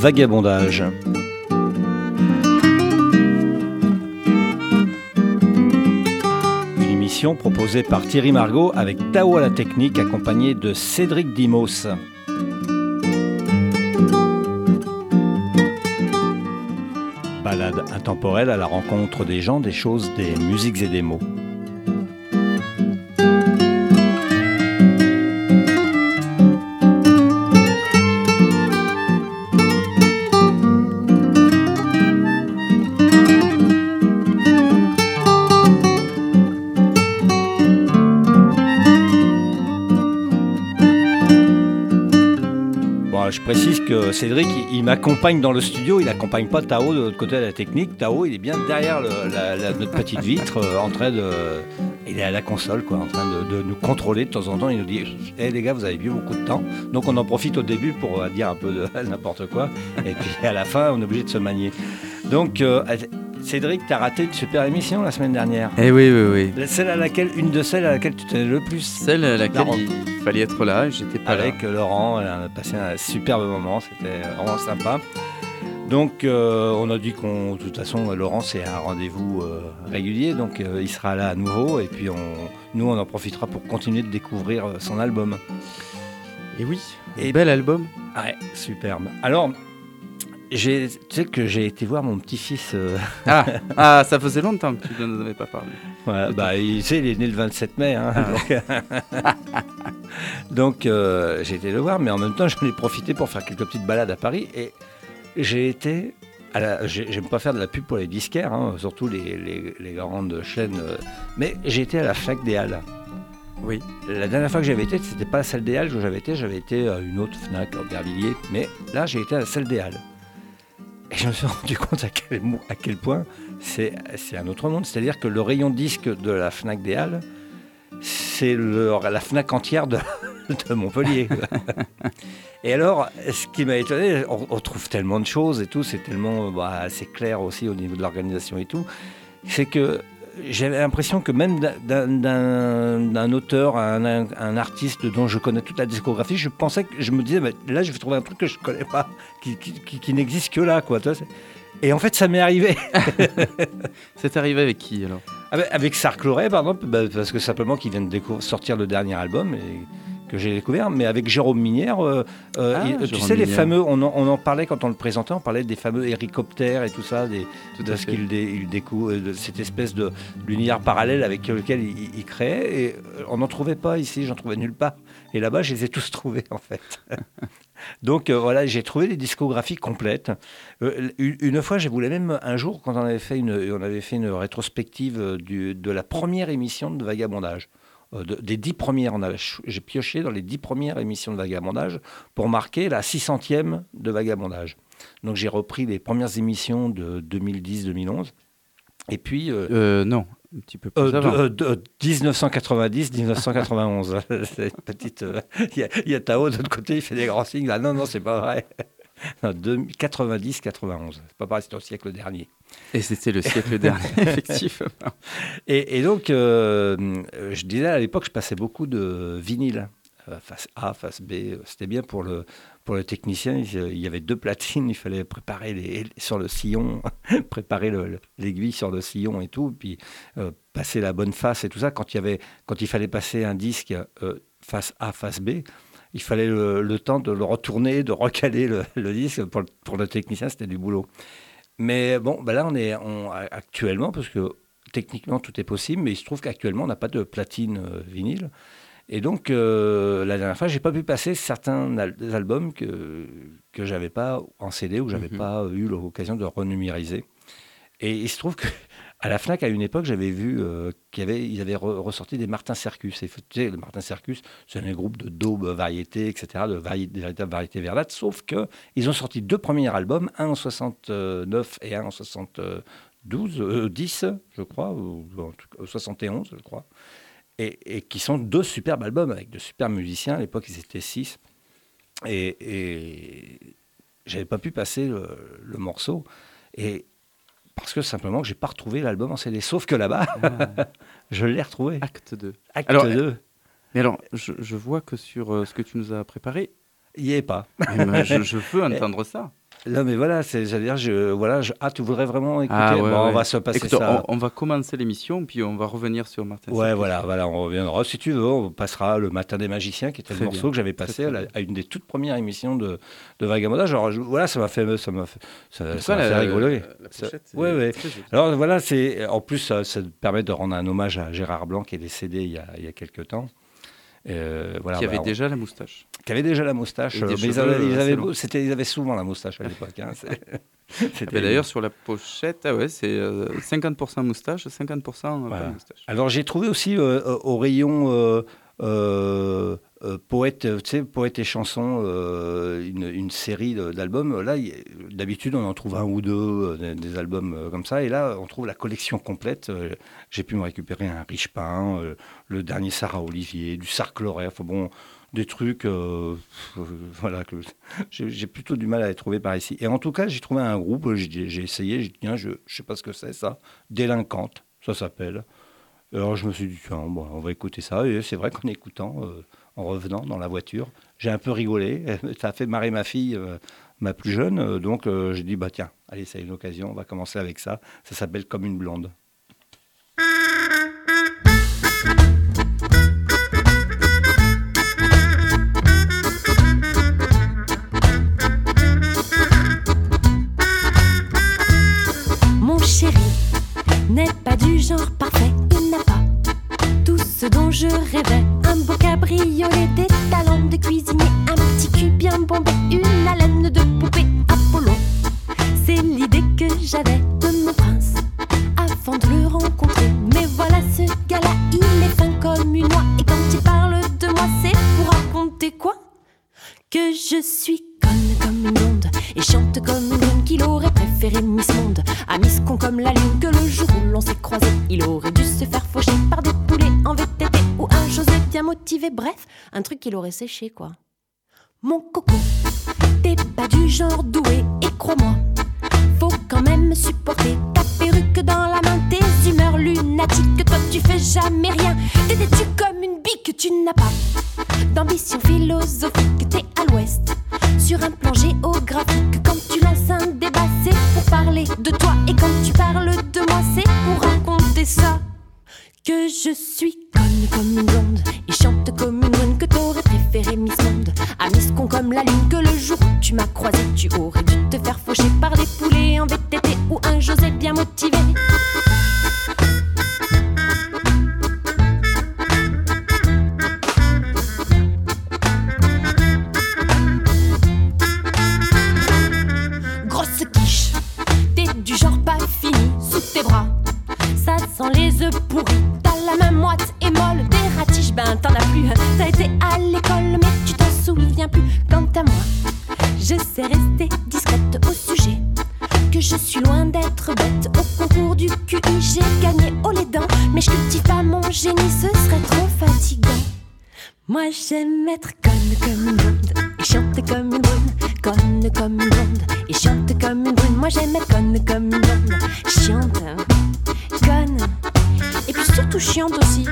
Vagabondage. Une émission proposée par Thierry Margot avec Tao à la technique accompagné de Cédric Dimos. Balade intemporelle à la rencontre des gens, des choses, des musiques et des mots. Je précise que Cédric, il m'accompagne dans le studio, il n'accompagne pas Tao de l'autre côté de la technique. Tao, il est bien derrière notre petite vitre, en train de... Il est à la console, quoi, en train de nous contrôler de temps en temps. Il nous dit « Hey, les gars, vous avez eu beaucoup de temps ». Donc on en profite au début pour dire un peu de n'importe quoi. Et puis à la fin, on est obligé de se manier. Donc Cédric, tu as raté une super émission la semaine dernière. Eh oui. Une de celles à laquelle tu tenais le plus. Celle à laquelle il fallait être là, j'étais pas là. Avec Laurent, on a passé un superbe moment, c'était vraiment sympa. Donc on a dit de toute façon, Laurent c'est un rendez-vous régulier, donc il sera là à nouveau et puis nous on en profitera pour continuer de découvrir son album. Et oui, bel album. Ouais, superbe. Alors, tu sais que j'ai été voir mon petit-fils. Ça faisait longtemps que tu ne nous avais pas parlé. Ouais, il est né le 27 mai. Hein, donc j'ai été le voir, mais en même temps, j'en ai profité pour faire quelques petites balades à Paris. Et j'ai été. J'aime pas faire de la pub pour les disquaires, hein, surtout les grandes chaînes. Mais j'ai été à la Fnac des Halles. Oui. La dernière fois que j'avais été, c'était pas à celle des Halles où j'avais été à une autre Fnac, à Aubervilliers. Mais là, j'ai été à celle des Halles. Et je me suis rendu compte à quel point c'est un autre monde. C'est-à-dire que le rayon disque de la Fnac des Halles, c'est la Fnac entière de Montpellier. Et alors, ce qui m'a étonné, on trouve tellement de choses et tout, c'est tellement assez clair aussi au niveau de l'organisation et tout, c'est que j'avais l'impression que même d'un auteur, un artiste dont je connais toute la discographie, je me disais, là, je vais trouver un truc que je ne connais pas, qui n'existe que là, quoi. Et en fait, ça m'est arrivé. C'est arrivé avec qui, alors ? Avec Sark Loret, par exemple, parce que simplement qu'il vient de sortir le dernier album, que j'ai découvert, mais avec Jérôme Minière, tu sais, les fameux, on en parlait quand on le présentait, on parlait des fameux hélicoptères et tout ça, de ce qu'il découvre, de cette espèce d'univers parallèle avec lequel il créait, et on n'en trouvait pas ici, j'en trouvais nulle part. Et là-bas, je les ai tous trouvés, en fait. Donc voilà, j'ai trouvé des discographies complètes. Une fois, je voulais même un jour, quand on avait fait une rétrospective de la première émission de Vagabondage, des 10 premières, j'ai pioché dans les 10 premières émissions de Vagabondage pour marquer la 600e de Vagabondage. Donc j'ai repris les premières émissions de 2010-2011. Et puis... non, un petit peu plus avant. 1990-1991. Il y a Tao de l'autre côté, il fait des grands signes. Non, c'est pas vrai. 90-91. C'est pas pareil, c'était au siècle dernier. Et c'était le siècle dernier, effectivement. Et donc, je disais à l'époque, je passais beaucoup de vinyle. Face A, face B. C'était bien pour le technicien. Il y avait 2 platines. Il fallait préparer sur le sillon, préparer l'aiguille sur le sillon et tout. Puis passer la bonne face et tout ça. Quand il fallait passer un disque face A, face B, il fallait le temps de le retourner, de recaler le disque. Pour le technicien, c'était du boulot. Mais bon, là, on est actuellement, parce que techniquement, tout est possible, mais il se trouve qu'actuellement, on n'a pas de platine vinyle. Et donc, la dernière fois, je n'ai pas pu passer certains albums que je n'avais pas en CD ou que je n'avais pas eu l'occasion de renumériser. Et il se trouve qu'à la Fnac, à une époque, j'avais vu qu'ils avaient ressorti des Martin Sercus. Et tu sais, le Martin Sercus, c'est un groupe de daube variété, etc., de véritables variétés verdâtres, sauf qu'ils ont sorti 2 premiers albums, un en 69 et un en 10, je crois, ou 71, je crois. Et qui sont 2 superbes albums avec de super musiciens. À l'époque, ils étaient 6. Et j'avais pas pu passer le morceau. Et parce que simplement, j'ai pas retrouvé l'album en CD. Sauf que là-bas, je l'ai retrouvé. Acte 2. Acte 2. Mais alors, je vois que sur ce que tu nous as préparé, il n'y est pas. Je veux entendre ça. Non, mais voilà, c'est-à-dire, tu voudrais vraiment écouter. Ah ouais, Bon, on ouais. va se passer Écoute, ça. on va commencer l'émission, puis on va revenir sur Martin Ouais, Sacre. voilà, on reviendra. Si tu veux, on passera le Matin des Magiciens, qui était Très le morceau bien. que j'avais Très, passé très bien. à une des toutes premières émissions de Vagabondage. Genre, voilà, ça m'a fait rigoler. La Ça- pochette, c'est ouais, ouais. très joli. Alors voilà, en plus, ça permet de rendre un hommage à Gérard Blanc, qui est décédé il y a quelques temps. Voilà, Qui avait bah, déjà la moustache. qui avait déjà la moustache. Et des Mais cheveux assez longs. ils avaient souvent la moustache à l'époque. Hein, c'était- D'ailleurs, sur la pochette, c'est 50% moustache, 50% Voilà. pas de moustache. Alors j'ai trouvé aussi au rayon poète, tu sais, poète et chansons, une série d'albums. Là, d'habitude, on en trouve un ou deux des albums comme ça. Et là, on trouve la collection complète. J'ai pu me récupérer un Richepin, le dernier Sarah Olivier, du Sarcloret. Enfin bon, des trucs voilà, que j'ai plutôt du mal à les trouver par ici. Et en tout cas, j'ai trouvé un groupe, j'ai essayé, j'ai dit, tiens, je ne sais pas ce que c'est ça. Délinquante, ça s'appelle. Alors je me suis dit, tiens, bon, on va écouter ça. Et c'est vrai qu'en écoutant, en revenant dans la voiture, j'ai un peu rigolé. Ça a fait marrer ma fille, ma plus jeune. Donc j'ai dit, bah tiens, allez, c'est une occasion, on va commencer avec ça. Ça s'appelle Comme une blonde. Mon chéri n'est pas du genre parfait, il n'a pas tout ce dont je rêvais. Un beau cabriolet, des talents de cuisinier, un petit cul bien bombé, une haleine de poupée Apollo. C'est l'idée que j'avais de mon prince avant de le rencontrer. Mais voilà, ce gars-là, il est fin comme une oie. Et quand il parle de moi, c'est pour raconter quoi? Que je suis conne comme une blonde et chante comme une blonde, qu'il aurait préféré Miss Monde à Miss Con comme la lune, que le jour où l'on s'est croisés, il aurait dû se faire faucher par des poulets en VTT ou un José bien motivé. Bref, un truc qu'il aurait séché, quoi. Mon coco, t'es pas du genre doué, et crois-moi, faut quand même supporter ta perruque dans la main, tes humeurs lunatiques, toi tu fais jamais rien. T'es têtu comme une bique, tu n'as pas d'ambition philosophique, t'es à l'ouest sur un plan géographique. Quand tu lances un débat, c'est pour parler de toi, et quand tu parles de moi, c'est pour raconter ça. Que je suis conne comme une blonde et chante comme une brune, que t'aurais préféré Miss Monde à Miss Con comme la lune, que le jour où tu m'as croisé, tu aurais dû te faire faucher par des poulets en VTT ou un José bien motivé. Grosse quiche, t'es du genre pas fini sous tes bras, ça sent les œufs pourris. T'as la main moite et molle, des ratiches, ben t'en as plus. T'as été à l'école mais tu t'en souviens plus. Quant à moi, je sais rester discrète au sujet, que je suis loin d'être bête. Au concours du QI, j'ai gagné haut les dents, mais je cultive pas mon génie, ce serait trop fatigant. Moi j'aime être conne comme une blonde et chante comme une brune, conne comme une blonde et chante comme une brune. Moi j'aime être conne comme une blonde, chiante, conne, et puis surtout chiante aussi.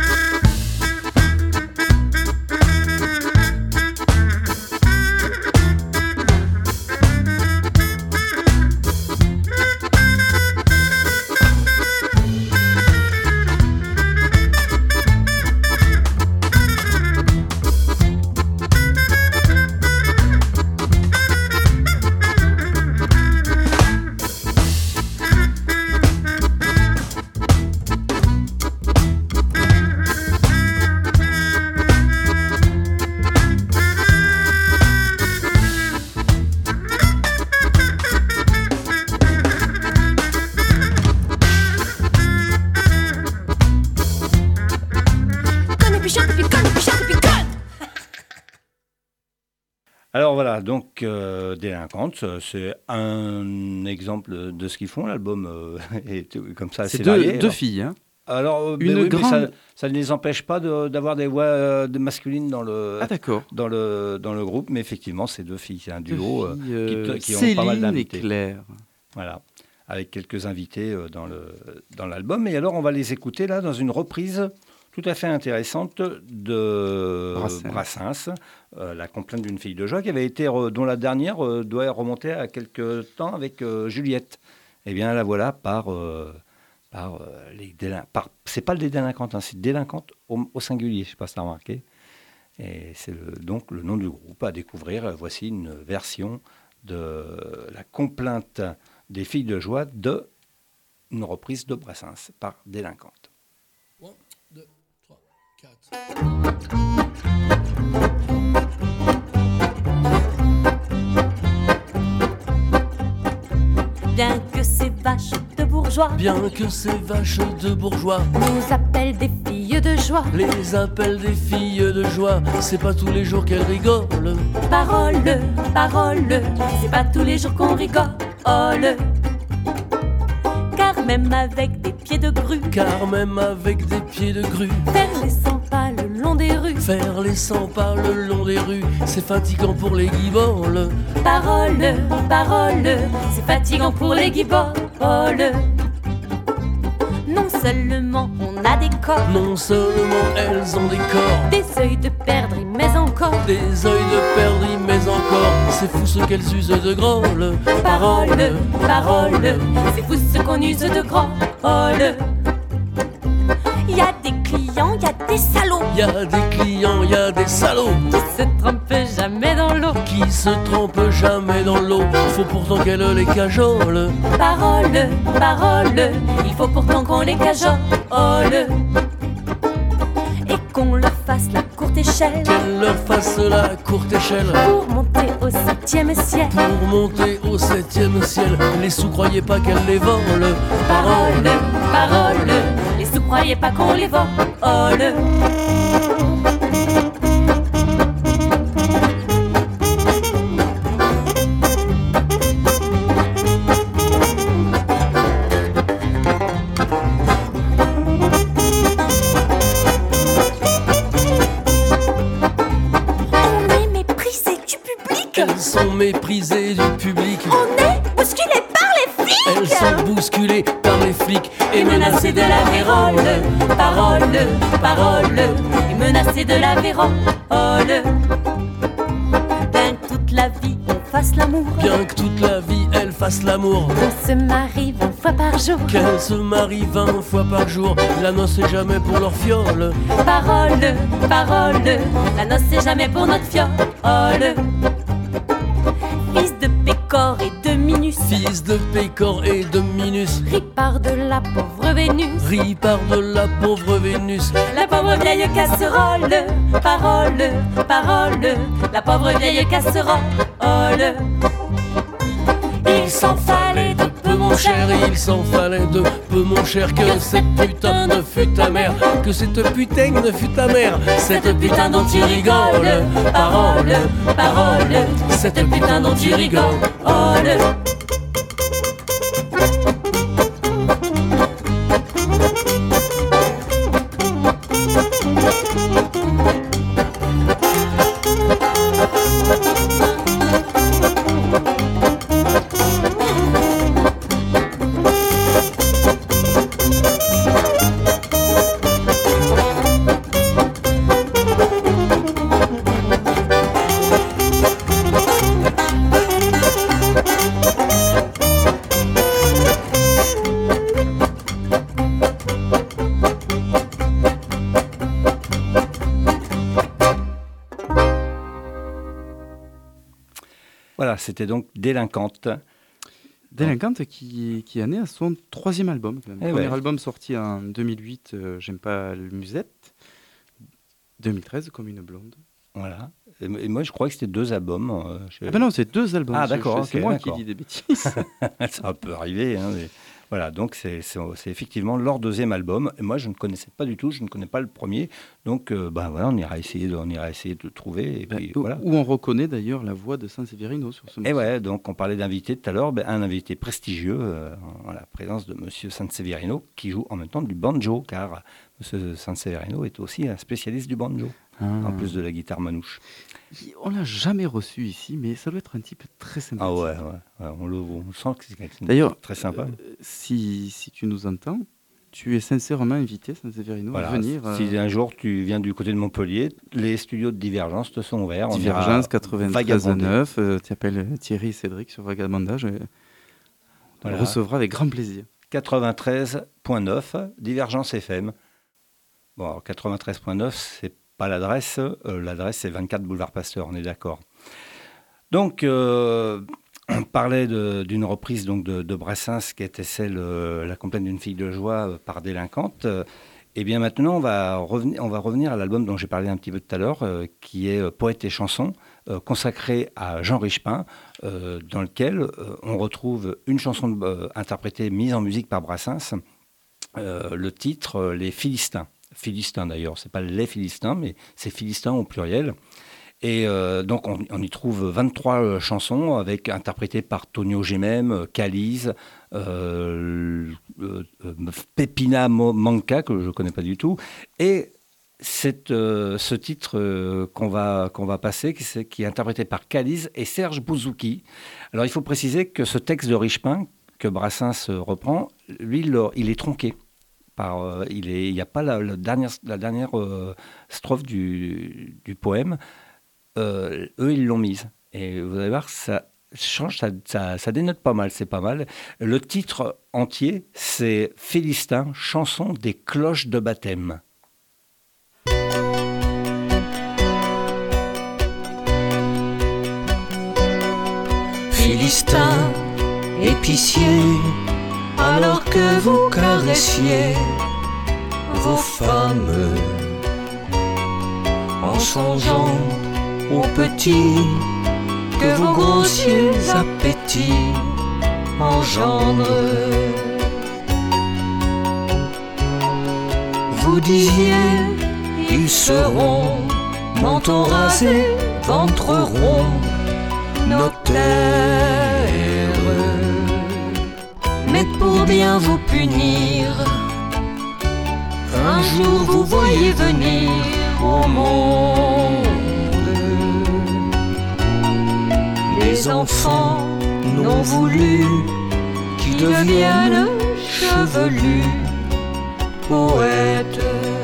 Alors voilà, donc Délinquante, c'est un exemple de ce qu'ils font. L'album est comme ça assez C'est varié. deux filles, hein. Alors, Une mais grande- ça ne les empêche pas d'avoir des voix masculines dans Ah d'accord. dans le groupe, mais effectivement, c'est deux filles, c'est un Deux duo filles, qui ont pas mal Céline et d'invités. Claire. Voilà, avec quelques invités dans l'album. Et alors, on va les écouter là dans une reprise tout à fait intéressante de Brassens. Brassens, La complainte d'une fille de joie, qui avait été, dont la dernière doit remonter à quelque temps avec Juliette. Eh bien, la voilà c'est pas les délinquantes, hein, c'est délinquantes au singulier, je ne sais pas si tu as remarqué. Et c'est donc le nom du groupe à découvrir. Voici une version de La complainte des filles de joie, une reprise de Brassens par Délinquante. 1, 2, 3, 4. Bien que ces vaches de bourgeois Bien que ces vaches de bourgeois nous appellent des filles de joie, les appellent des filles de joie, c'est pas tous les jours qu'elles rigolent. parole, parole, c'est pas tous les jours qu'on rigole. Car même avec des pieds de grue, Car même avec des pieds de grue, faire les 100 pas le long des rues. faire les 100 pas le long des rues, c'est fatigant pour les guiboles. Parole, parole, c'est fatigant pour les guiboles. Non seulement on a des corps, Non seulement elles ont des corps, des œils de perdrix, mais encore des œils de perdrix, mais encore, c'est fou ce qu'elles usent de grolles. parole, parole, c'est fou ce qu'on use de grand. Y a des clients, y a des salauds Y a des clients, y a des salauds qui se trempent jamais dans l'eau. qui se trempent jamais dans l'eau. Faut pourtant qu'elles les cajolent. Parole, parole, il faut pourtant qu'on les cajole et qu'on leur fasse la courte échelle Qu'elles leur fassent la courte échelle pour monter au 7e ciel. pour monter au 7e ciel. Les sous, croyez pas qu'elles les volent. Parole, parole, les sous croyez pas qu'on les vole. On est méprisé du public, Elles sont méprisées du public. on est bousculé par les flics. Elles sont bousculées par les flics Et menacé de la vérole, parole, parole, et menacé de la vérole. Ben que toute la vie on fasse l'amour, Bien que toute la vie elles fassent l'amour, on se marie 20 fois par jour. qu'elles se marient 20 fois par jour, la noce c'est jamais pour leur fiole. Parole, parole, la noce c'est jamais pour notre fiole. Fils de Pécor et de Minus, Fils de Pécor et de Minus, ripard de la pauvre Vénus, ripard de la pauvre Vénus, la pauvre vieille casserole. Parole, parole, la pauvre vieille casserole. Il s'en fallait de peu mon cher, il s'en fallait de peu mon cher, que cette putain ne fut ta mère, que cette putain ne fut ta mère, cette putain dont tu rigoles. Parole, parole, cette putain dont tu rigoles. Voilà, c'était donc Délinquante. Délinquante qui est née à son 3e album. Quand même. Eh Premier ouais. album sorti en 2008, J'aime pas le musette. 2013, Comme une blonde. Voilà. Et moi, je crois que c'était 2 albums. Ah ben non, c'est 2 albums. Ah, d'accord, C'est ok, moi d'accord. qui dis des bêtises. Ça peut arriver. Hein, mais voilà, donc c'est effectivement leur 2e album. Et moi, je ne connaissais pas du tout, je ne connais pas le premier. Donc, voilà, on ira essayer de trouver. Et puis, voilà. Où on reconnaît d'ailleurs la voix de Sanseverino sur ce Et morceau. ouais, donc on parlait d'invité tout à l'heure, un invité prestigieux en la présence de Monsieur Sanseverino qui joue en même temps du banjo, car Monsieur Sanseverino est aussi un spécialiste du banjo, en plus de la guitare manouche. On l'a jamais reçu ici, mais ça doit être un type très sympathique. Ah ouais, on sent que c'est quelqu'un de D'ailleurs, très sympa. si tu nous entends, tu es sincèrement invité, San Severino, Voilà. à venir. Si un jour tu viens du côté de Montpellier, les studios de Divergence te sont ouverts. Divergence vagabonder. 93.9, tu appelles Thierry et Cédric sur Vagabondage. Et on le recevra avec grand plaisir. 93.9, Divergence FM. Bon, alors 93.9, c'est pas l'adresse. L'adresse, c'est 24 boulevard Pasteur, on est d'accord. Donc, on parlait d'une reprise donc, de Brassens, qui était celle La complainte d'une fille de joie par délinquante. Et bien maintenant, on va revenir à l'album dont j'ai parlé un petit peu tout à l'heure, qui est Poète et chanson, consacré à Jean Richepin, dans lequel on retrouve une chanson interprétée, mise en musique par Brassens, le titre Les Philistins. Philistins d'ailleurs, c'est pas les Philistins, mais c'est Philistins au pluriel. Et donc on y trouve 23 chansons interprétées par Tonio Gemem, Calise, Pepina Manca, que je ne connais pas du tout. Et ce titre qu'on va passer, qui est interprété par Calise et Serge Bouzouki. Alors il faut préciser que ce texte de Richepin, que Brassens reprend, lui, il est tronqué. Il n'y a pas la dernière strophe du poème. Eux, ils l'ont mise. Et vous allez voir, ça change, ça dénote pas mal, c'est pas mal. Le titre entier, c'est Philistin, chanson des cloches de baptême. Philistin, épicier, alors que vous caressiez vos femmes en songeant aux petits que vos grossiers appétits engendrent. Vous disiez, ils seront menton rasé, ventre rond, notaires. Mais pour bien vous punir, un jour vous voyez venir au monde des enfants non voulus qui deviennent chevelus poètes,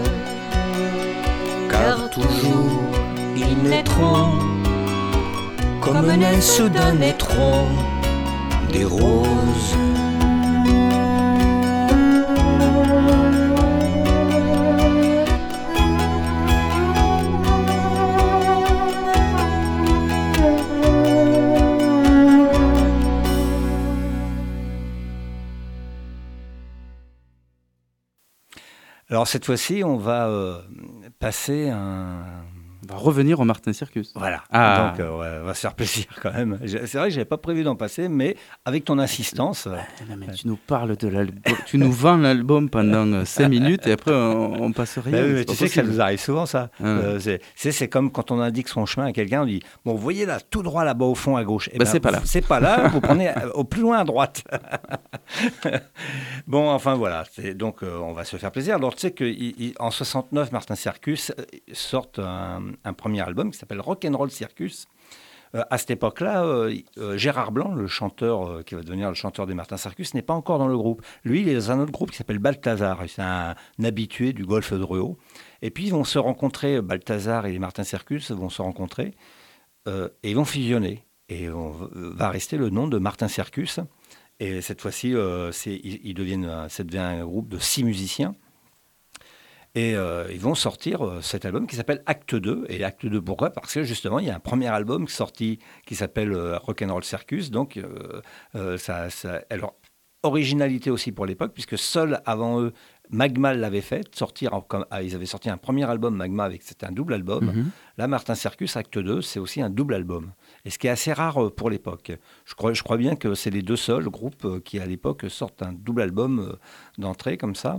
car toujours ils naîtront comme naissent d'un étron des roses. Alors cette fois-ci, on va passer On va revenir au Martin Circus. Voilà, Ah. donc on va se faire plaisir quand même. C'est vrai que je n'avais pas prévu d'en passer, mais avec ton insistance... Non, mais tu nous parles de l'album, tu nous vends l'album pendant 5 minutes et après on passe rien. Mais c'est tu pas sais que ça possible. nous arrive souvent, ça. C'est comme quand on indique son chemin à quelqu'un, on dit « Bon, vous voyez là, tout droit là-bas au fond à gauche. » Eh c'est pas là. C'est pas là, vous prenez au plus loin à droite. Bon, enfin voilà. Donc on va se faire plaisir. Alors tu sais qu'en 69, Martin Circus sort un premier album qui s'appelle Rock'n'Roll Circus. À cette époque-là, Gérard Blanc, le chanteur qui va devenir le chanteur des Martin Circus, n'est pas encore dans le groupe. Lui, il est dans un autre groupe qui s'appelle Balthazar. C'est un habitué du golfe de Ruau. Et puis, ils vont se rencontrer, Balthazar et les Martin Circus vont se rencontrer et ils vont fusionner. Et va rester le nom de Martin Circus. Et cette fois-ci, ça devient un groupe de 6 musiciens. Et ils vont sortir cet album qui s'appelle Acte 2. Et Acte 2, pourquoi ? Parce que justement, il y a un premier album sorti qui s'appelle Rock'n'Roll Circus. Donc, alors, originalité aussi pour l'époque, puisque seul avant eux, Magma l'avait fait, ils avaient sorti un premier album, Magma, c'était un double album. Mm-hmm. Là, Martin Circus, Acte 2, c'est aussi un double album. Et ce qui est assez rare pour l'époque. Je crois bien que c'est les deux seuls groupes qui, à l'époque, sortent un double album d'entrée, comme ça.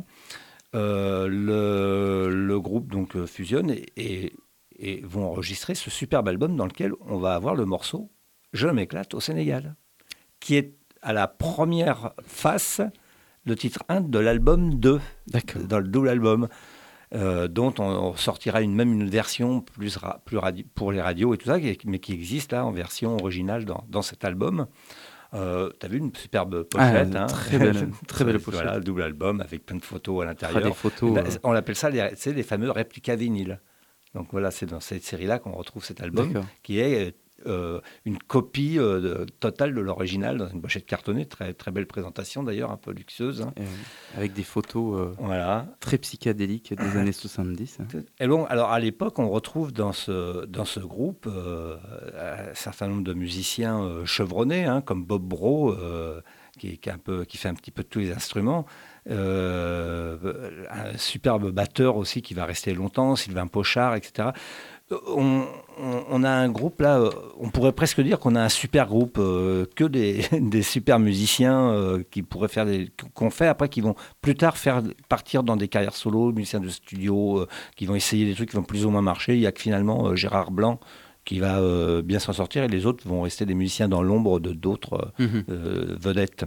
Le groupe donc fusionne et vont enregistrer ce superbe album dans lequel on va avoir le morceau « Je m'éclate au Sénégal », qui est à la première face, le titre 1 de l'album 2, dans le double album, dont on sortira même une version plus pour les radios et tout ça, mais qui existe là en version originale dans cet album. T'as vu une superbe pochette, hein. Très belle pochette. Voilà, double album avec plein de photos à l'intérieur. Des photos, On l'appelle ça les fameux réplicas vinyles. Donc voilà, c'est dans cette série-là qu'on retrouve cet album qui est une copie totale de l'original dans une pochette cartonnée, très, très belle présentation d'ailleurs, un peu luxueuse. Hein. Avec des photos très psychédéliques des années 70. Et bon, alors à l'époque, on retrouve dans ce groupe un certain nombre de musiciens chevronnés, hein, comme Bob Bro, qui fait un petit peu de tous les instruments. Un superbe batteur aussi qui va rester longtemps, Sylvain Pochard, etc. On a un groupe là, on pourrait presque dire qu'on a un super groupe, que des super musiciens qu'on fait après, qui vont plus tard partir dans des carrières solo, musiciens de studio, qui vont essayer des trucs qui vont plus ou moins marcher. Il y a que finalement Gérard Blanc qui va bien s'en sortir, et les autres vont rester des musiciens dans l'ombre de d'autres vedettes.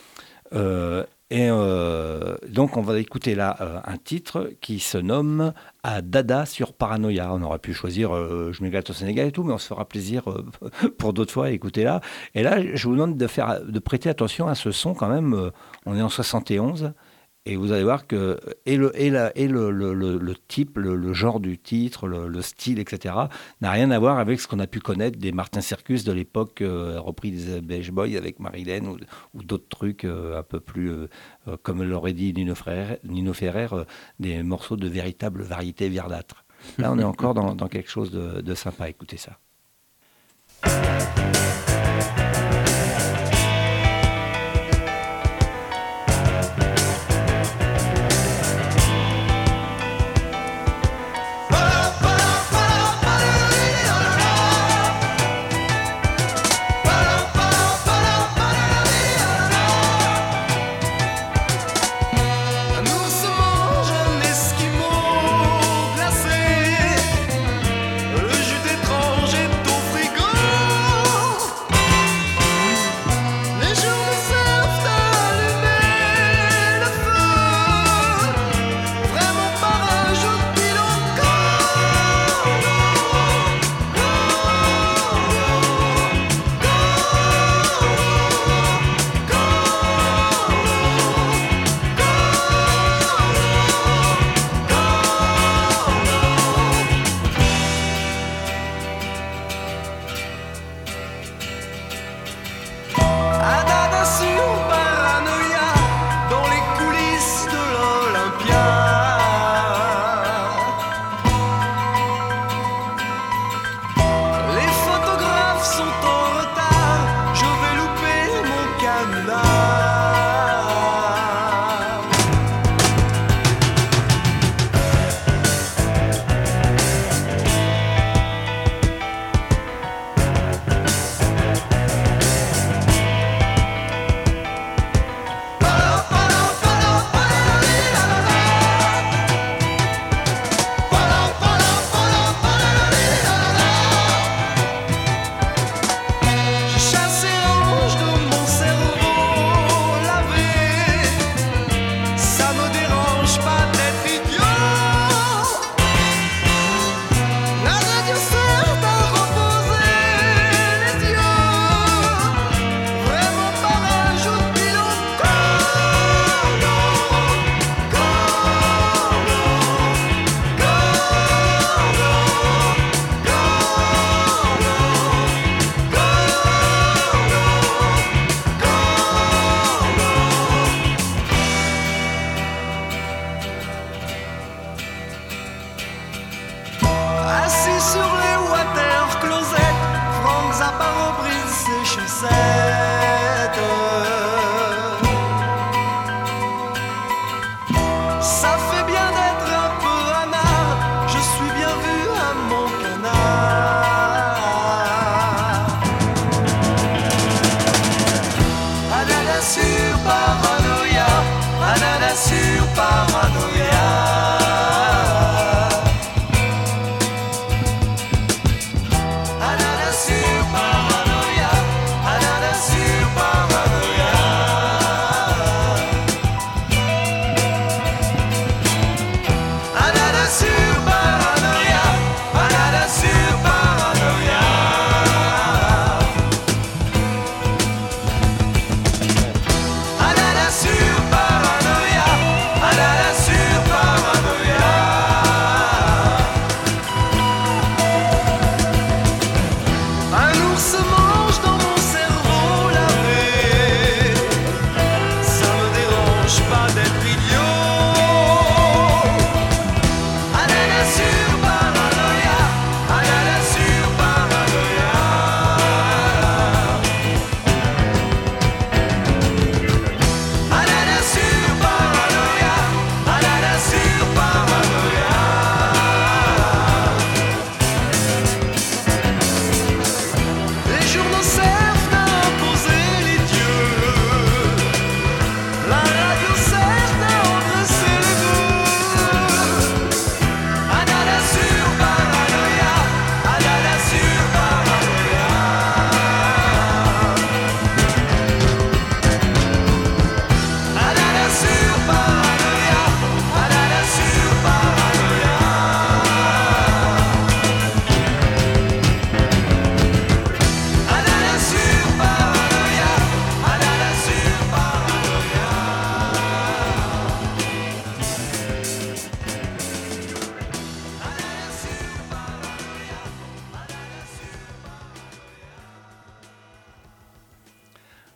Donc on va écouter là un titre qui se nomme À Dada sur Paranoia. On aurait pu choisir Je m'égate au Sénégal et tout, mais on se fera plaisir pour d'autres fois à écouter là. Et là, je vous demande de prêter attention à ce son quand même. On est en 71. Et vous allez voir que le type, le genre du titre, le style, etc., n'a rien à voir avec ce qu'on a pu connaître des Martin Circus de l'époque, repris des Beach Boys avec Marilyn ou d'autres trucs un peu plus, comme l'aurait dit Nino Ferrer, des morceaux de véritable variété verdâtre. Là, on est encore dans quelque chose de sympa. Écoutez ça. Le jus d'étranger est au frigo.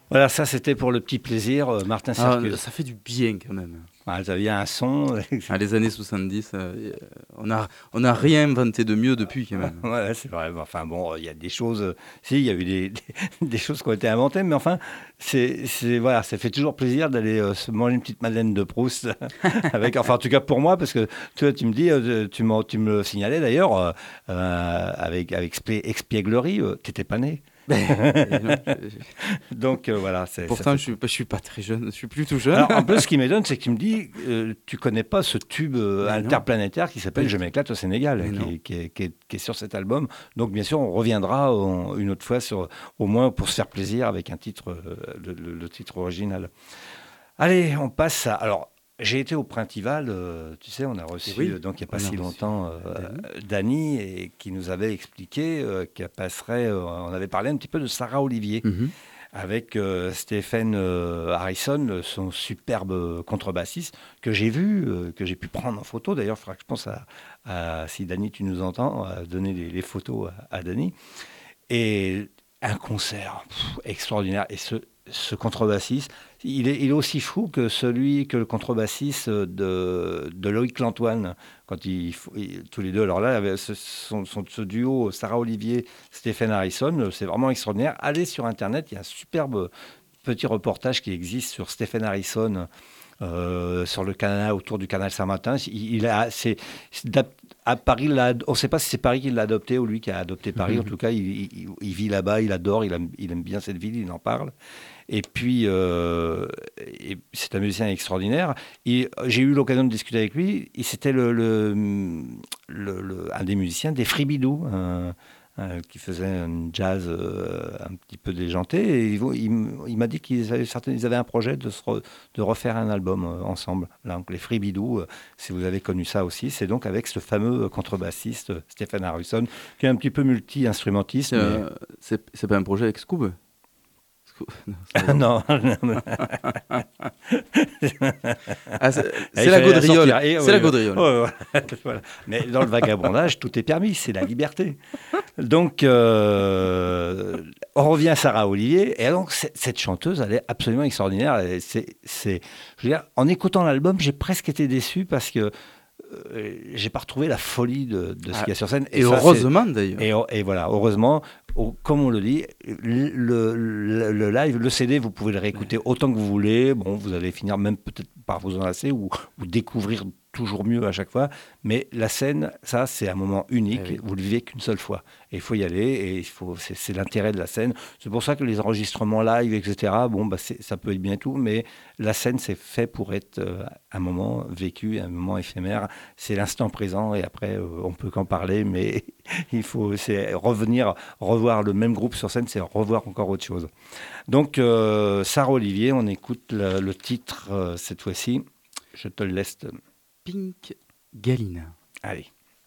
Voilà, ça c'était pour le petit plaisir, Martin Circus. Ça fait du bien quand même. Ça vient un son. Les années 70, on a rien inventé de mieux depuis quand même. Ouais, c'est vrai. Enfin bon, il y a des choses. Il y a eu des choses qui ont été inventées, mais enfin, voilà, ça fait toujours plaisir d'aller se manger une petite Madeleine de Proust avec. Enfin, en tout cas pour moi, parce que toi, tu me dis, tu me le signalais d'ailleurs avec espièglerie, t'étais pas né. Donc voilà. Pourtant, je suis pas très jeune, je suis plus tout jeune. Alors, en plus, ce qui m'étonne, c'est que tu me dis, tu connais pas ce tube interplanétaire qui s'appelle Je m'éclate au Sénégal, qui est sur cet album. Donc bien sûr, on reviendra une autre fois au moins pour se faire plaisir avec un titre, le titre original. Allez, on passe à. Alors, j'ai été au Printival, tu sais, on a reçu, donc il n'y a pas si longtemps, Dany, et qui nous avait expliqué qu'elle passerait, on avait parlé un petit peu de Sarah Olivier, avec Stephen Harrison, son superbe contrebassiste, que j'ai vu, que j'ai pu prendre en photo. D'ailleurs, il faudra que je pense si Dany, tu nous entends, à donner les photos à Dany. Et un concert extraordinaire. Et ce contrebassiste, il est aussi fou que le contrebassiste de Loïc Lantoine, quand tous les deux, alors là, ce duo Sarah Olivier, Stephen Harrison, c'est vraiment extraordinaire. Allez sur Internet, il y a un superbe petit reportage qui existe sur Stephen Harrison, sur le canal, autour du canal Saint-Martin. À Paris, on ne sait pas si c'est Paris qui l'a adopté ou lui qui a adopté Paris. En tout cas, il vit là-bas, il adore, il aime bien cette ville, il en parle. Et puis, c'est un musicien extraordinaire. J'ai eu l'occasion de discuter avec lui. C'était un des musiciens des Fribidous, qui faisait un jazz un petit peu déjanté. Et il m'a dit qu'ils avaient un projet de refaire un album ensemble. Là, donc les Fribidous, si vous avez connu ça aussi, c'est donc avec ce fameux contrebassiste Stephen Harrison, qui est un petit peu multi-instrumentiste. C'est pas un projet avec Scoob? Non. C'est la gaudriole. C'est la gaudriole. Voilà. Mais dans le vagabondage, tout est permis, c'est la liberté. Donc, on revient à Sarah Olivier. Et donc, cette chanteuse, elle est absolument extraordinaire. Je veux dire, en écoutant l'album, j'ai presque été déçu parce que j'ai pas retrouvé la folie de ce qu'il y a sur scène. Et ça, heureusement d'ailleurs. Et voilà, heureusement, comme on le dit, le live, le CD, vous pouvez le réécouter autant que vous voulez. Bon, vous allez finir même peut-être par vous en lasser ou découvrir toujours mieux à chaque fois. Mais la scène, ça, c'est un moment unique. Oui. Vous le vivez qu'une seule fois. Et il faut y aller. Et c'est l'intérêt de la scène. C'est pour ça que les enregistrements live, etc., ça peut être bien tout. Mais la scène, c'est fait pour être un moment vécu, un moment éphémère. C'est l'instant présent. Et après, on peut qu'en parler. Mais c'est revoir le même groupe sur scène, c'est revoir encore autre chose. Donc, Sarah Olivier, on écoute le titre cette fois-ci. Je te le laisse. Pink Galina. Allez.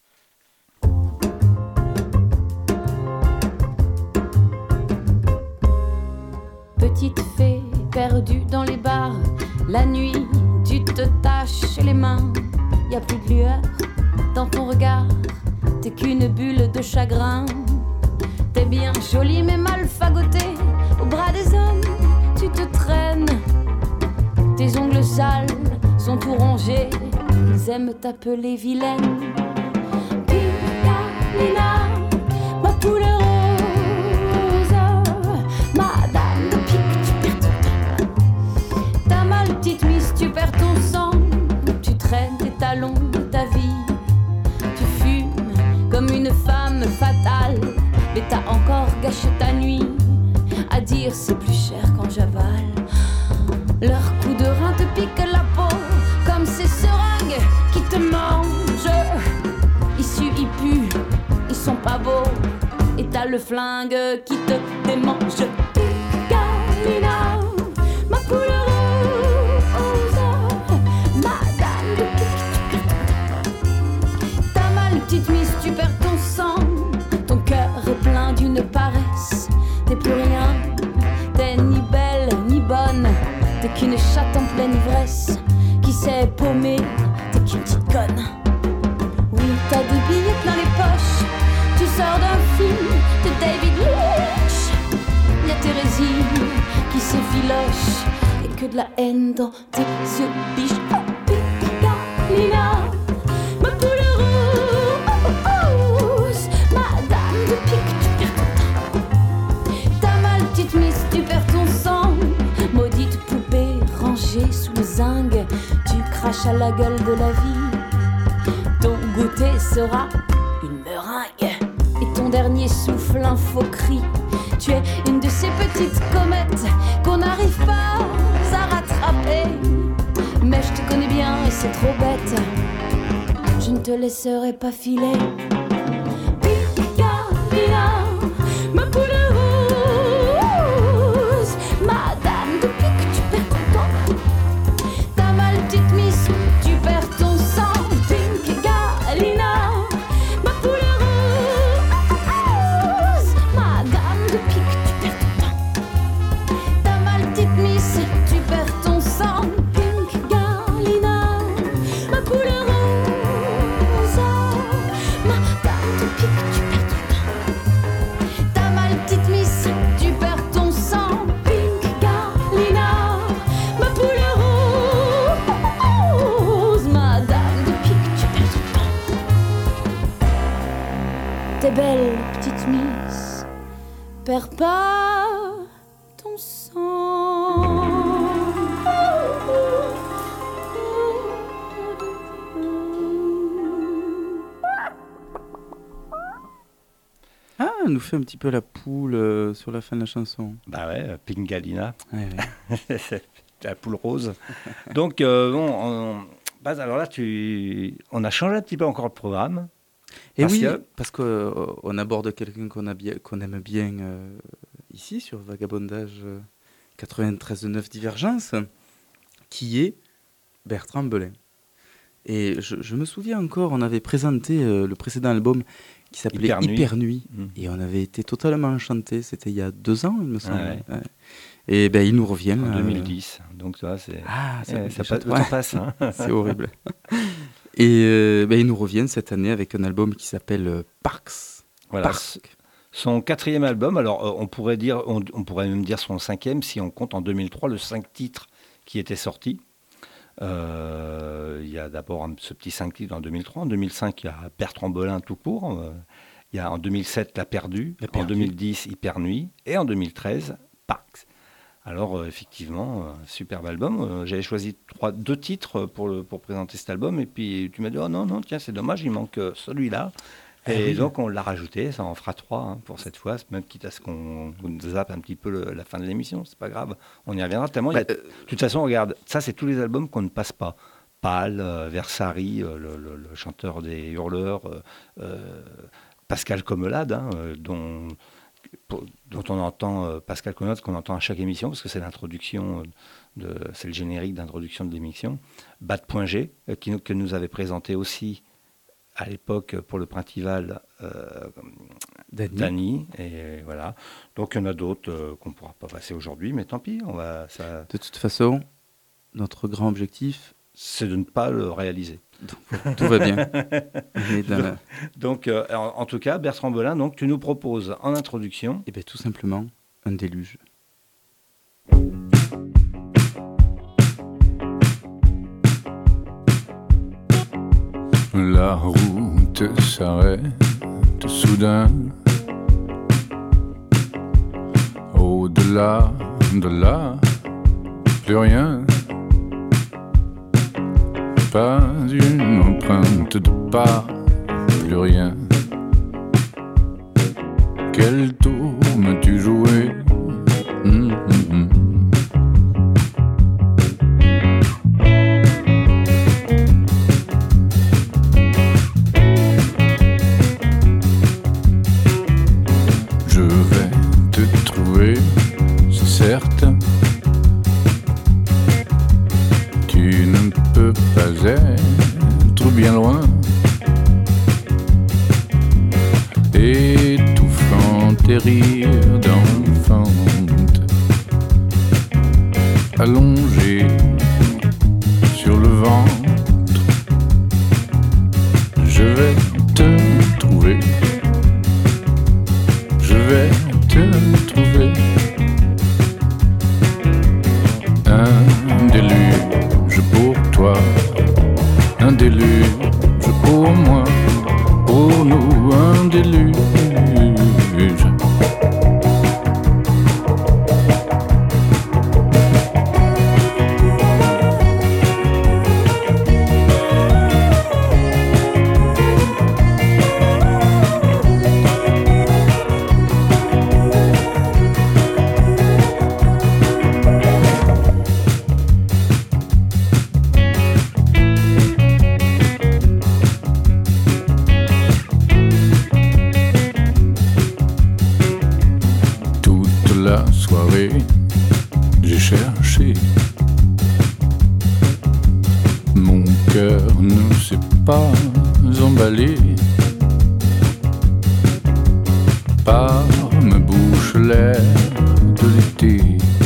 Petite fée perdue dans les bars, la nuit tu te taches les mains, y a plus de lueur dans ton regard, t'es qu'une bulle de chagrin. T'es bien jolie mais mal fagotée, au bras des hommes tu te traînes, tes ongles sales sont tout rongés, ils aiment t'appeler vilaine. Picalina, ma poule rose, madame de pique, tu perds ton temps. T'as mal petite miss, tu perds ton sang, tu traînes tes talons de ta vie. Tu fumes comme une femme fatale, mais t'as encore gâché ta nuit. À dire c'est plus cher quand j'avale. Leurs coups de rein te piquent la peau comme ces seringues qui te mangent. Issus, ils puent, ils sont pas beaux. Et t'as le flingue qui te démange. Galina, ma couleur rose, madame de pique. T'as mal, petite miss, tu perds ton sang. Ton cœur est plein d'une paresse. T'es plus rien, t'es ni belle ni bonne. T'es qu'une chatte en pleine ivresse qui s'est paumée, t'es qu'une petite conne. Oui, t'as des billets plein les poches, tu sors d'un film de David Lynch. Y'a Thérèse qui s'effiloche et que de la haine dans tes yeux biches. Picalina, ma poule rose, madame de pique, tu perds ton temps. Ta mal petite miss, tu perds ton sang. Maudite poupée rangée sous le zinc, tu craches à la gueule de la vie. Ton goûter sera une meringue et ton dernier souffle un faux cri. Tu es une de ces petites comètes qu'on n'arrive pas à rattraper. Mais je te connais bien et c'est trop bête, je ne te laisserai pas filer. Picalina, ma poule rose, madame de pique, tu perds ton temps. Ta mal petite miss, tu perds ton sang. Picalina, ma poule rose, madame de pique, tu perds ton temps. Ta mal petite miss, tu perds ton sang. Picalina, ma poule rose, madame de pique, tu perds ton temps. Ta mal petite miss, tu perds ton sang. Picalina, ma poule rose, madame de pique, tu perds ton temps. T'es belle, petite miss, perds pas ton sang. Ah, elle nous fait un petit peu la poule sur la fin de la chanson. Bah ouais, Pingalina, Ouais, ouais. c'est la poule rose. Donc, bon, Baz, alors là, on a changé un petit peu encore le programme. Et Parce oui, que- parce qu'on aborde quelqu'un qu'on aime bien ici sur Vagabondage 93.9 Divergence, qui est Bertrand Belin. Et je me souviens encore, on avait présenté le précédent album qui s'appelait Hyper Nuit. Hyper Nuit. Mhm. Et on avait été totalement enchantés. C'était il y a 2 ans, il me semble. Ouais. Ouais. Et ben ils nous reviennent. En 2010. Donc, ça, c'est. Ah, Ouais, ça ça déjà- passe, le temps passe, hein. c'est horrible. Et ben ils nous reviennent cette année avec un album qui s'appelle Parks. Voilà. Parks. Son 4e album, alors on pourrait même dire son 5e si on compte en 2003 le 5 titres qui étaient sortis. Il y a d'abord ce petit 5 titres en 2003. En 2005, il y a Bertrand Belin tout court. Il y a en 2007 La Perdue. La En Perdue. 2010 Hyper Nuit. Et en 2013 Parks. Alors effectivement, superbe album. J'avais choisi 2 titres pour présenter cet album. Et puis tu m'as dit, oh non, tiens, c'est dommage, il manque celui-là. Et oui. donc on l'a rajouté, ça en fera 3 pour cette fois, même quitte à ce qu'on zappe un petit peu la fin de l'émission, c'est pas grave, on y reviendra tellement. De toute façon, regarde, ça c'est tous les albums qu'on ne passe pas. Pâle, Versari, le chanteur des Hurleurs, Pascal Commelade, dont on entend Pascal Commelade, qu'on entend à chaque émission, parce que c'est l'introduction, c'est le générique d'introduction de l'émission. Bad.G, que nous avait présenté aussi à l'époque pour le Printival Dany, et voilà. Donc il y en a d'autres qu'on ne pourra pas passer aujourd'hui, mais tant pis, De toute façon, notre grand objectif, c'est de ne pas le réaliser. tout va bien. On est dans la- Donc en tout cas, Bertrand Belin, donc, tu nous proposes en introduction Eh bien, tout simplement, un déluge. La route s'arrête soudain. Au-delà de là, plus rien. Pas une empreinte de pas, plus rien. Quel tour m'as-tu joué? Je vais te trouver, c'est certain. Tu ne peux pas être bien loin. Étouffant tes rires d'enfante, allongé sur le ventre. Je vais te trouver. Je vais te trouver. déluge pour moi, pour nous un déluge. J'ai cherché, mon cœur ne s'est pas emballé par ma bouche l'air de l'été.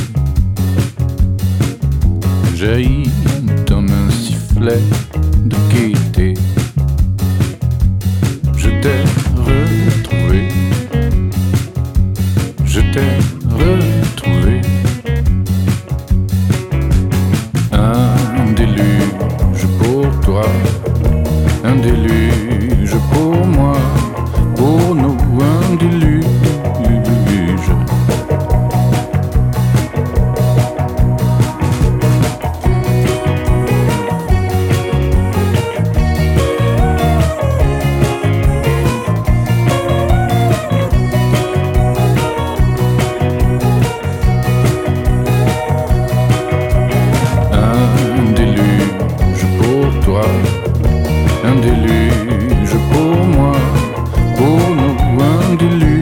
Jaillit comme un sifflet de gaieté. Je t'ai retrouvé, je t'ai retrouvé. Un déluge pour toi, un déluge pour moi, pour nous un déluge. Un déluge pour moi, pour nous un déluge.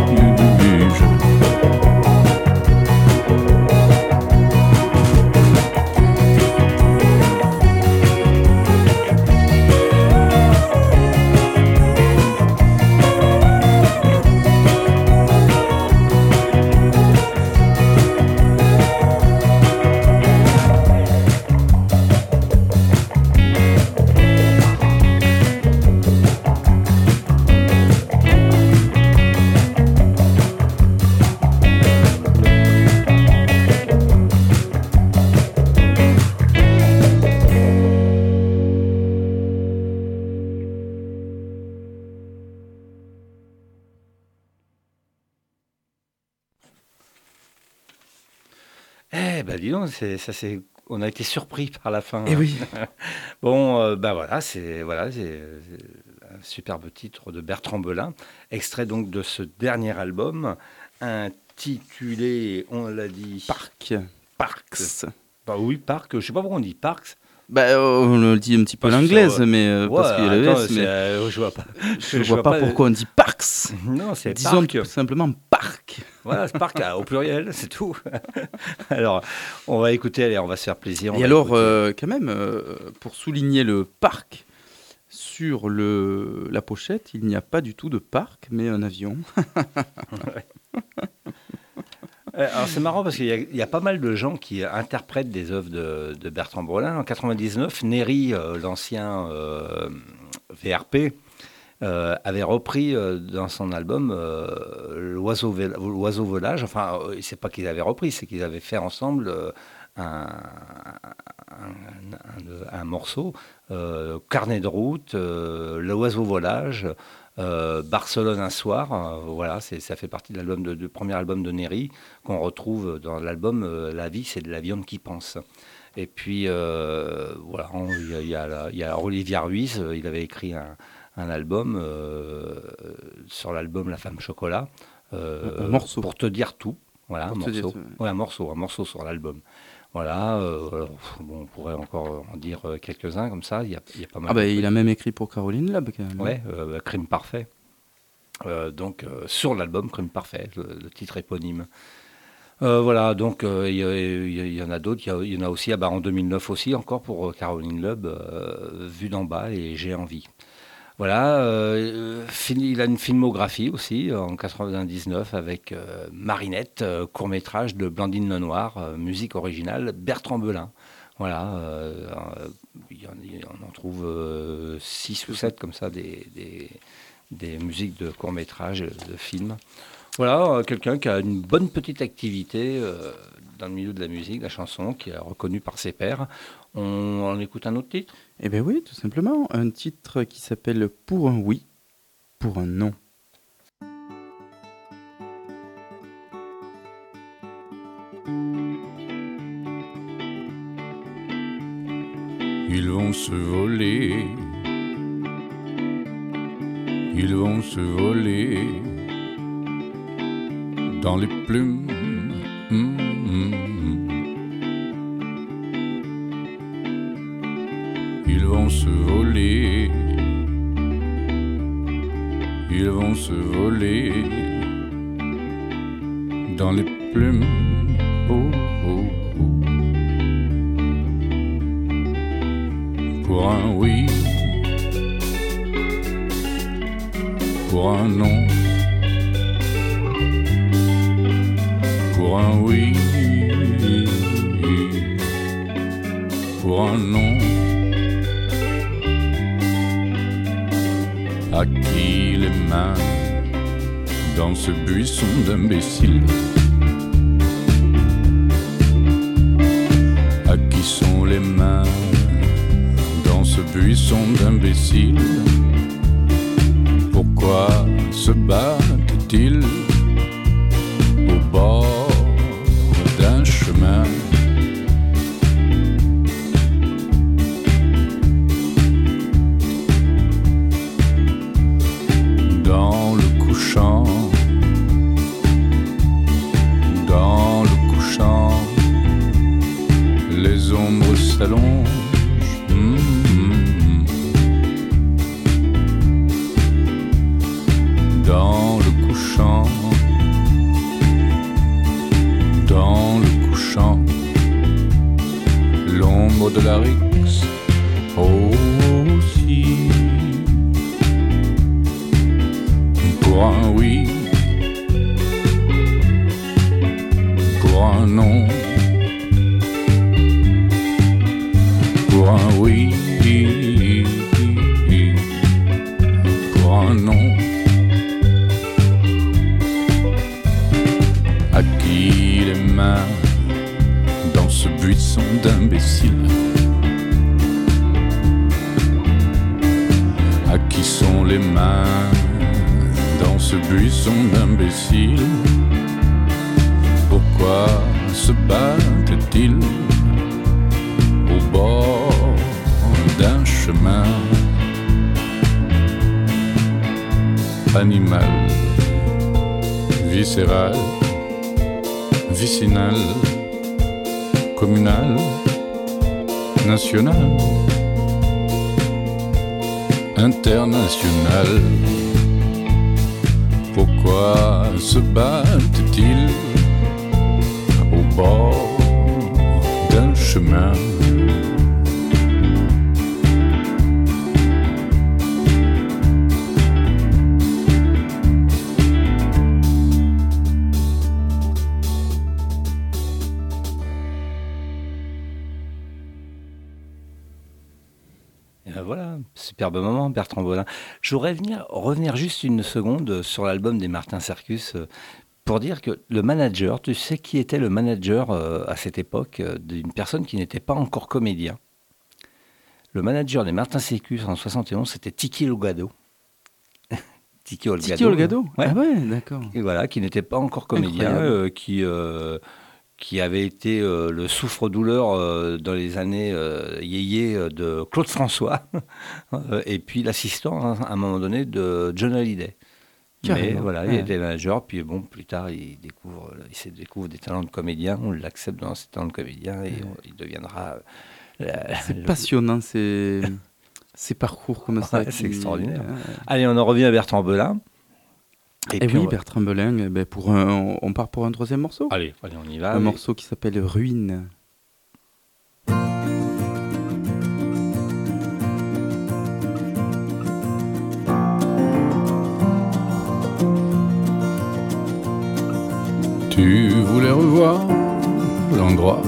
Dis donc, on a été surpris par la fin. Eh oui. Bon, voilà, c'est un superbe titre de Bertrand Belin, extrait donc de ce dernier album, intitulé, on l'a dit... Parks. Bah oui, Parks, je sais pas pourquoi on dit Parks. On le dit un petit peu l'anglaise, mais parce qu'il y a le S, mais je vois pas pourquoi on dit Parks. Non, c'est Disons Parc. tout simplement Parc. Voilà, c'est Parc au pluriel, c'est tout. Alors, on va écouter, allez, on va se faire plaisir. Et alors, quand même, pour souligner le parc, sur la pochette, il n'y a pas du tout de parc, mais un avion. Alors c'est marrant parce qu'il y a pas mal de gens qui interprètent des œuvres de Bertrand Belin. En 99, Néry, l'ancien VRP, avait repris dans son album l'oiseau volage. Enfin, c'est pas qu'ils avaient repris, c'est qu'ils avaient fait ensemble un morceau, Carnet de route, l'oiseau volage. Barcelone un soir, voilà, ça fait partie de l'album du premier album de Néry qu'on retrouve dans l'album La vie, c'est de la viande qui pense. Et puis voilà, il y a Olivier Ruiz, il avait écrit un album sur l'album La Femme Chocolat, un morceau pour te dire tout, voilà, un morceau, un morceau sur l'album. Voilà, on pourrait encore en dire quelques-uns comme ça. Il y a pas mal. Il a même écrit pour Caroline Lab quand même. Ouais, Crime Parfait. Donc sur l'album Crime Parfait, le titre éponyme. Voilà, donc il y en a d'autres. Il y en a aussi en 2009 aussi encore pour Caroline Lab, Vue d'en bas et J'ai envie. Voilà, il a une filmographie aussi en 99 avec Marinette, court-métrage de Blandine Lenoir, musique originale Bertrand Belin. Voilà, on en trouve 6 ou 7 comme ça, des musiques de court-métrage, de films. Voilà, quelqu'un qui a une bonne petite activité dans le milieu de la musique, de la chanson, qui est reconnu par ses pairs. On en écoute un autre titre ? Eh bien oui, tout simplement. Un titre qui s'appelle « Pour un oui, pour un non ». Ils vont se voler, ils vont se voler dans les plumes. Ils vont se voler, ils vont se voler dans les plumes. Oh, oh, oh. Pour un oui, pour un non, pour un oui, pour un non. À qui les mains dans ce buisson d'imbéciles? À qui sont les mains dans ce buisson d'imbéciles? Pourquoi se battent-ils au bord d'un chemin? Dans le couchant, les ombres s'allongent. Dans le couchant, l'ombre de la rixe aussi. Pour un oui, pour un non, pour un oui, pour un non. À qui les mains dans ce buisson d'imbéciles? À qui sont les mains dans ce buisson d'imbéciles? Pourquoi se battent-ils au bord d'un chemin? Animal, viscéral, vicinal, communal, national, international. Pourquoi se battent-ils au bord d'un chemin? Et ben voilà, superbe moment, Bertrand Belin. Je voudrais revenir juste une seconde sur l'album des Martin Sercus pour dire que le manager, tu sais qui était le manager à cette époque d'une personne qui n'était pas encore comédien. Le manager des Martin Sercus en 71, c'était Tiki Olgado. Tiki Olgado. Ouais. Ah ouais, d'accord. Et voilà, qui n'était pas encore comédien, qui avait été le souffre-douleur dans les années yéyé de Claude François, et puis l'assistant, à un moment donné, de John Hallyday. Mais voilà, il était manager, puis bon, plus tard, il découvre des talents de comédien, on l'accepte dans ses talents de comédien, et il deviendra... c'est passionnant, ces parcours comme ça. C'est extraordinaire. Allez, on en revient à Bertrand Belin. Et puis oui, Bertrand Belin, on part pour un troisième morceau. Allez, on y va. Un morceau qui s'appelle Ruine. Tu voulais revoir l'endroit,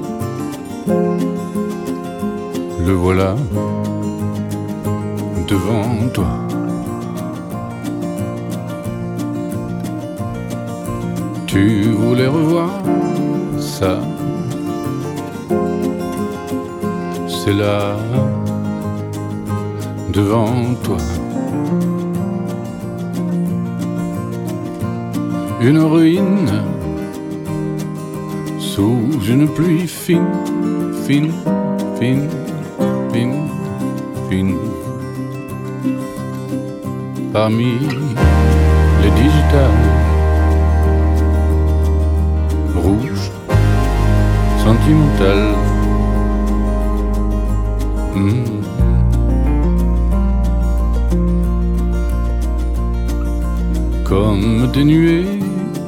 le voilà devant toi. Tu voulais revoir ça, c'est là, devant toi. Une ruine sous une pluie fine, fine, fine, fine, fine. Parmi les digitales rouges, sentimentales. Comme des nuées,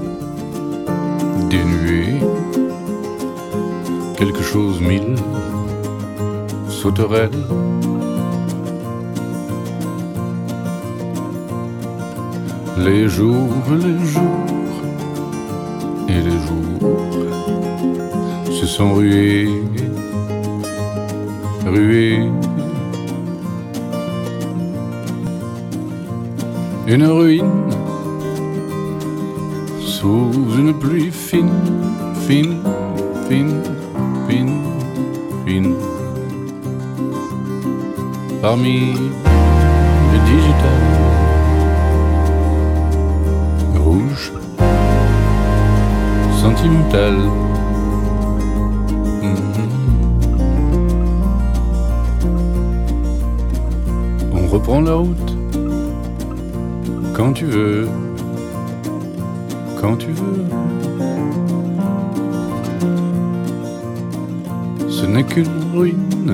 quelque chose mille sauterelles. Les jours et les jours se sont rués. Une ruine sous une pluie fine, fine, fine, fine, fine. Parmi les digitales rouges, sentimentales. On reprend la route quand tu veux. Quand tu veux, ce n'est qu'une ruine.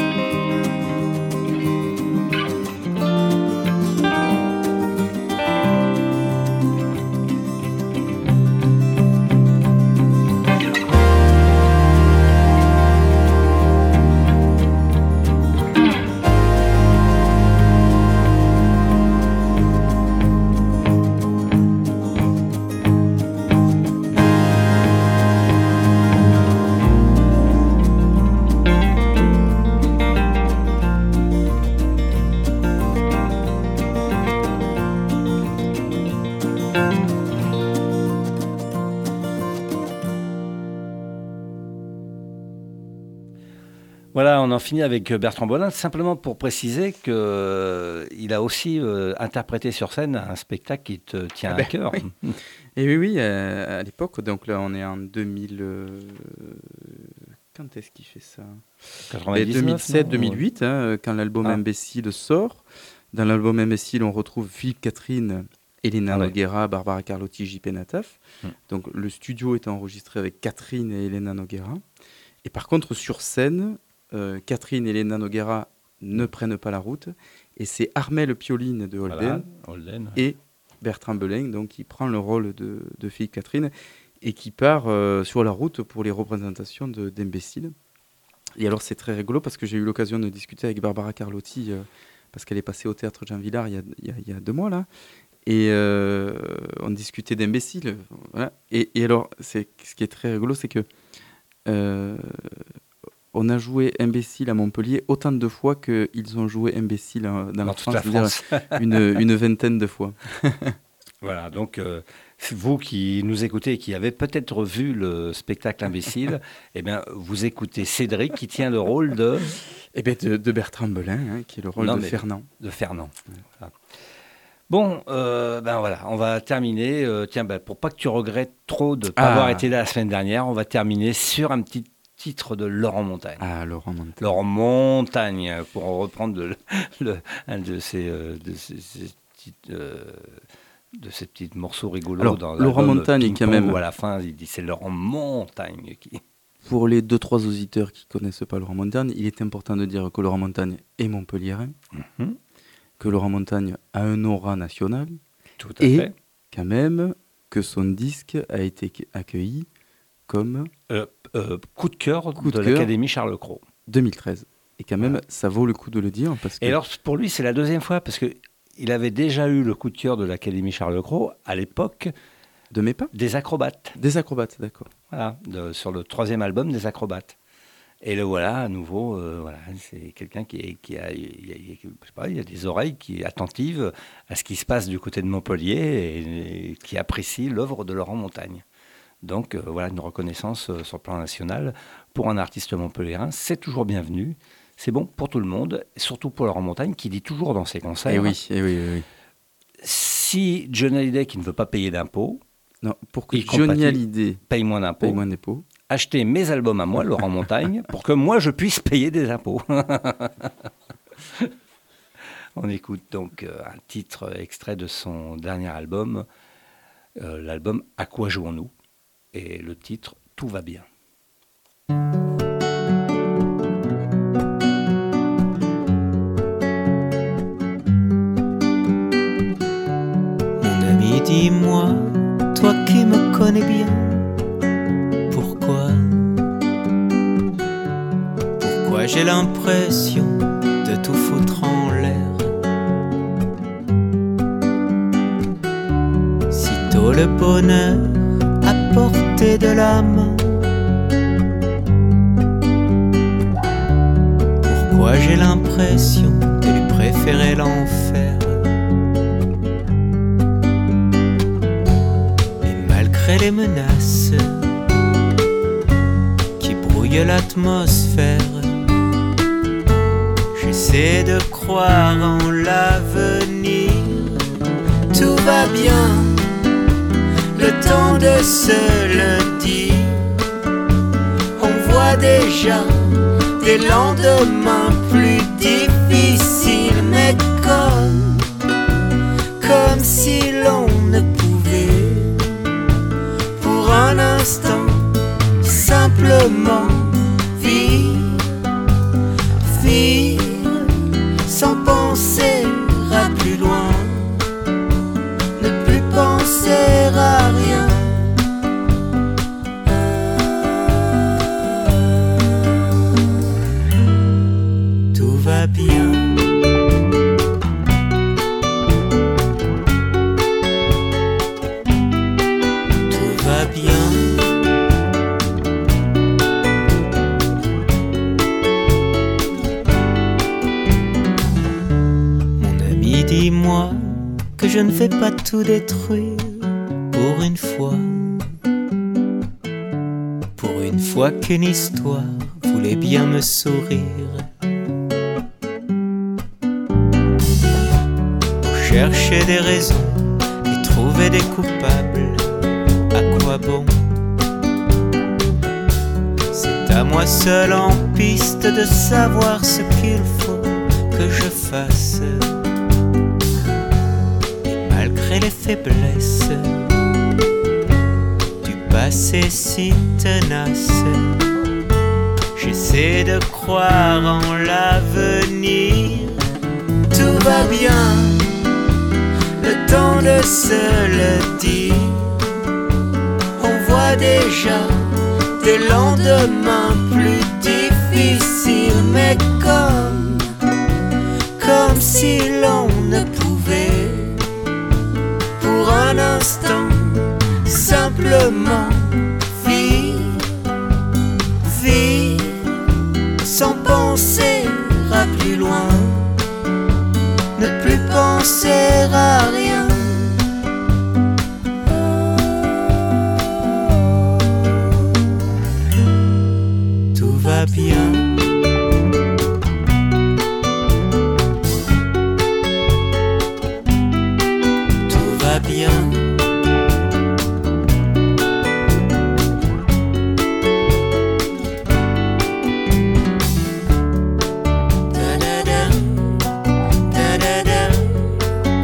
Voilà, on en finit avec Bertrand Belin, simplement pour préciser qu'il a aussi interprété sur scène un spectacle qui te tient à cœur. Oui. Et oui, à l'époque, donc là on est en 2000... Quand est-ce qu'il fait ça ? 2007-2008, quand l'album Imbécile sort. Dans l'album Imbécile, on retrouve Philippe Catherine, Elena Noguera, Barbara Carlotti, JP Nataf. Donc le studio est enregistré avec Catherine et Elena Noguera. Et par contre, sur scène... Catherine et Elena Noguera ne prennent pas la route et c'est Armelle Pioline de Holden, et Bertrand Belin donc, qui prend le rôle de Philippe Catherine et qui part sur la route pour les représentations d'Imbécile. Et alors c'est très rigolo parce que j'ai eu l'occasion de discuter avec Barbara Carlotti parce qu'elle est passée au théâtre Jean Villard il y a 2 mois là, et on discutait d'Imbécile, voilà. Et alors ce qui est très rigolo, c'est que on a joué Imbécile à Montpellier autant de fois qu'ils ont joué Imbécile dans la France, une vingtaine de fois. Voilà, donc vous qui nous écoutez et qui avez peut-être vu le spectacle Imbécile, eh bien, vous écoutez Cédric qui tient le rôle de... de Bertrand Belin, qui est le rôle de Fernand. De Fernand. Voilà. Bon, voilà, on va terminer. Pour pas que tu regrettes trop de ne pas avoir été là la semaine dernière, on va terminer sur un petit titre de Laurent Montagne. Ah, Laurent Montagne. Laurent Montagne, pour reprendre un de ces petits morceaux rigolos. Alors, dans Laurent Montagne, quand même. Où à la fin, il dit c'est Laurent Montagne qui... Pour les 2-3 auditeurs qui ne connaissent pas Laurent Montagne, il est important de dire que Laurent Montagne est montpelliérain, que Laurent Montagne a un aura national, tout à fait. Quand même que son disque a été accueilli comme coup de cœur de l'Académie Charles Cros 2013. Et quand même, ça vaut le coup de le dire. Parce que... Et alors, pour lui, c'est la deuxième fois, parce qu'il avait déjà eu le coup de cœur de l'Académie Charles Cros à l'époque de mes pas des Acrobates. Des Acrobates, d'accord. Voilà, sur le 3e album des Acrobates. Et le voilà, à nouveau, c'est quelqu'un qui a, je sais pas, il a des oreilles qui est attentive à ce qui se passe du côté de Montpellier et qui apprécie l'œuvre de Laurent Montagne. Donc voilà, une reconnaissance sur le plan national pour un artiste montpelliérain, c'est toujours bienvenu. C'est bon pour tout le monde, et surtout pour Laurent Montagne, qui dit toujours dans ses concerts... Et oui. Si Johnny Hallyday, qui ne veut pas payer d'impôts... Non, pour que Johnny Hallyday paye moins d'impôts, acheter mes albums à moi, Laurent Montagne, pour que moi, je puisse payer des impôts. On écoute donc un titre extrait de son dernier album, l'album « À quoi jouons-nous ?» et le titre « Tout va bien ». Mon ami, dis-moi, toi qui me connais bien, pourquoi j'ai l'impression de tout foutre en l'air? Sitôt le bonheur à portée de la main, pourquoi j'ai l'impression de lui préférer l'enfer? Et malgré les menaces qui brouillent l'atmosphère, j'essaie de croire en l'avenir. Tout va bien, le temps de se le dire. On voit déjà des lendemains plus difficiles, mais comme si l'on ne pouvait, pour un instant, simplement vivre sans penser à plus loin, ne plus penser à rien. Tout va bien. Tout va bien. Dis-moi que je ne vais pas tout détruire pour une fois. Pour une fois qu'une histoire voulait bien me sourire. Pour chercher des raisons et trouver des coupables, à quoi bon? C'est à moi seul en piste de savoir ce qu'il faut que je fasse. Malgré les faiblesses du passé si tenace, j'essaie de croire en l'avenir. Tout va bien, le temps de se le dire. On voit déjà des lendemains plus difficiles, mais comme si l'on ne pouvait, pour un instant, simplement vivre sans penser à plus loin, ne plus penser à rien. Tout va bien. Bien. Da da da, da da da.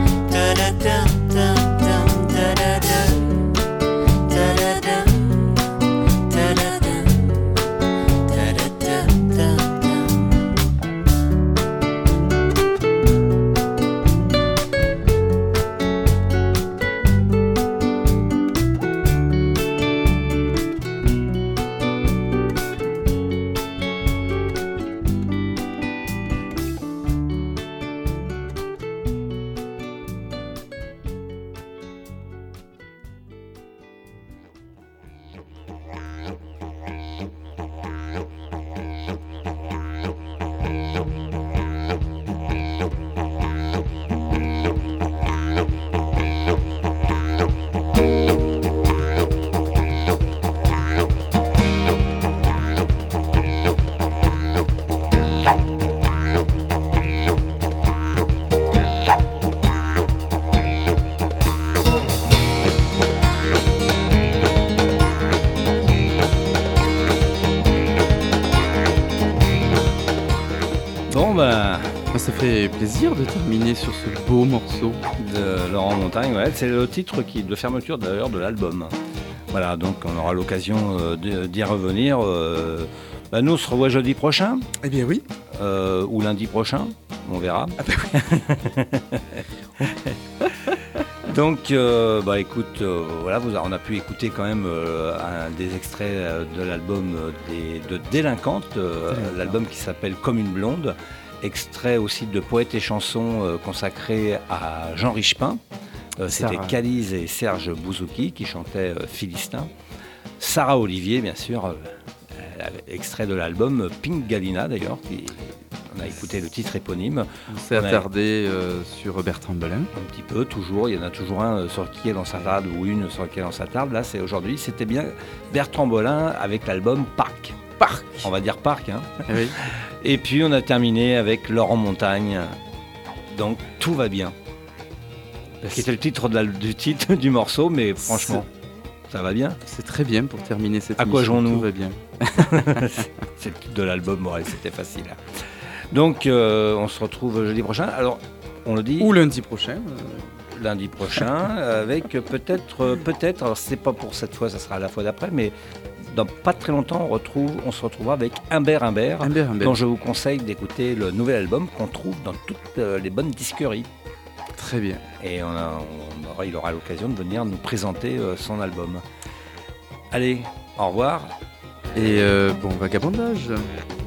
Ça fait plaisir de terminer sur ce beau morceau de Laurent Montagne. Ouais, c'est le titre de fermeture d'ailleurs de l'album. Voilà, donc on aura l'occasion d'y revenir. Nous, on se revoit jeudi prochain. Eh bien oui. Ou lundi prochain, on verra. Ah ben oui. Donc, écoute, voilà, on a pu écouter quand même des extraits de l'album de Délinquante, l'album qui s'appelle Comme une blonde, extrait aussi de Poètes et chansons consacré à Jean Richepin. C'était Calise et Serge Bouzouki qui chantaient Philistin. Sarah Olivier, bien sûr, extrait de l'album Pink Galina d'ailleurs, on a écouté le titre éponyme. On s'est attardé sur Bertrand Belin. Un petit peu, toujours. Il y en a toujours un sur lequel on s'attarde ou une sur laquelle on s'attarde. Là, aujourd'hui, c'était bien Bertrand Belin avec l'album Parc. On va dire Parc. Hein. Oui. Et puis, on a terminé avec Laurent Montagne. Donc, tout va bien. Qui était le titre du titre du morceau, mais franchement, ça va bien. C'est très bien pour terminer cette émission. À quoi jouons-nous ? Tout va bien. C'est le titre de l'album, ouais, c'était facile. Donc, on se retrouve jeudi prochain. Alors, on le dit. Ou lundi prochain. Lundi prochain, avec peut-être, alors c'est pas pour cette fois, ça sera la fois d'après, mais dans pas très longtemps, on se retrouvera avec Humbert, dont je vous conseille d'écouter le nouvel album qu'on trouve dans toutes les bonnes disqueries. Très bien. Et il aura l'occasion de venir nous présenter son album. Allez, au revoir. Et bon vagabondage.